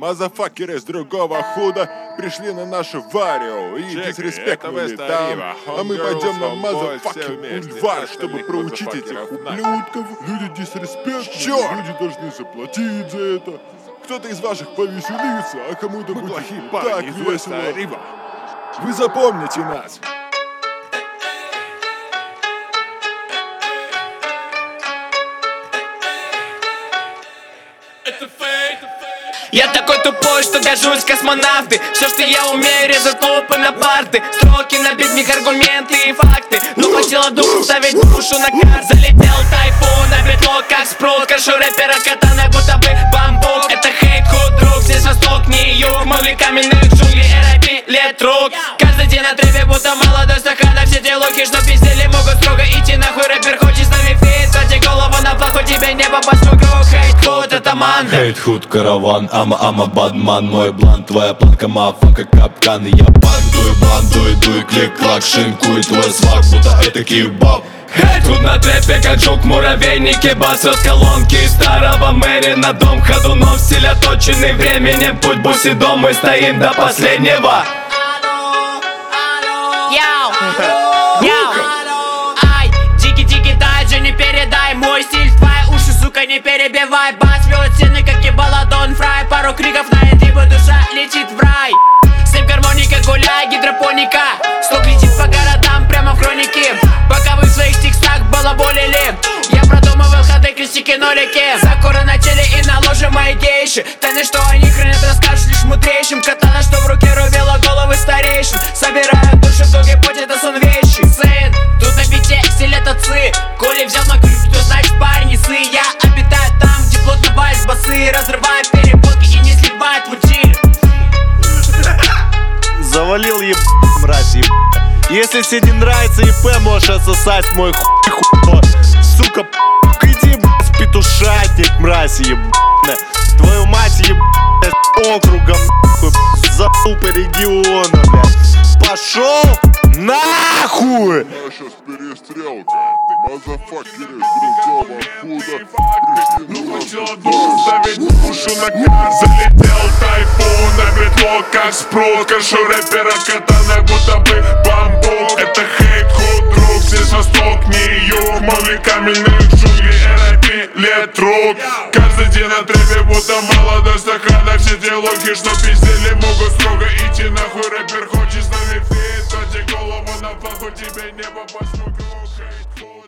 Мазафакеры с другого худа пришли на нашу Варио и дисреспектовали там. А мы пойдем на мазафакер бульвар, чтобы проучить этих ублюдков. Люди дисреспектные, люди должны заплатить за это. Кто-то из ваших повеселится, а кому-то будет так весело. Вы запомните нас. Я такой тупой, что гожусь космонавты. Все, что я умею, резать лупы на парты. Строки набить в них аргументы и факты. Но хватило духу ставить душу на карт. Залетел тайфун, на бетло как спрут. Кашу рэпера катана, будто бы бамбук. Это хейт, худ, друг, здесь восток, не юг. Могли каменных джунглей, РIP, лет рук. Каждый день на трепе, будто молодой стакана. Все те локи, что пиздели, могут строго идти нахуй. Рэпер хочет с нами фит, клади голову на плаху, тебе не попасть в круг. Хейт, худ, это манда. Хейт, худ, караван, ама бадман. Мой блант, твоя планка, мафака, капкан. Я банду, иду и клик-клак. Шинкую твой свак, будто это кебаб. Хейт, худ на трепе, как жук, муравейники. Бас с колонки старого Мэри на дом. Ходуном стиль оточенный временем. Путь бусидом, мы стоим до последнего. Ай, дикий тайджи, не передай мой стиль в твои уши, сука, не перебивай. Бас бьет стены, как и балладон фрай. Пару криков на эдибу, душа летит в рай. С ним гармоника, гуляй, гидропоника. Слух летит по городам, прямо в хронике. Пока вы в своих текстах балаболили, я продумывал ходы, крестики, нолики. Сакуры на теле и на ложе мои гейши. Тайны, что они хранят, расскажешь лишь мудрейшим. Катана, что в руке рубила головы старейшин. Собирают души, в туге путь, это сон вещи. Сын, тут на бите стилет отцы. Коли взял на крюк, то значит парень не сы. Я обитаю там, где плотный вальс, басы. Разрываю перепонки и не сливает в утиль. Завалил мразь, Если тебе не нравится ЕП, можешь отсосать мой хуй. Сука, иди, в петушатник, мразь, Твою мать, округом, забыл по региону, блядь. Пошел нахуй! Сейчас перестрелка. Мазафакеры с другого худа пришли ставить душу на карт. Залетел тайфун, на бетло как спрут. Кашу рэпера катана, будто бы бамбук. Это хейт, худ, друг, здесь восток, не юг. Могли каменных джунглей, РIP, лет рук. Каждый день на трепе, будто молодой стакана. Все те локи, что пиздели, могут строго идти нахуй. Рэпер хочет с нами фит, клади голову на плаху, тебе не попасть в круг. Хейт, худ.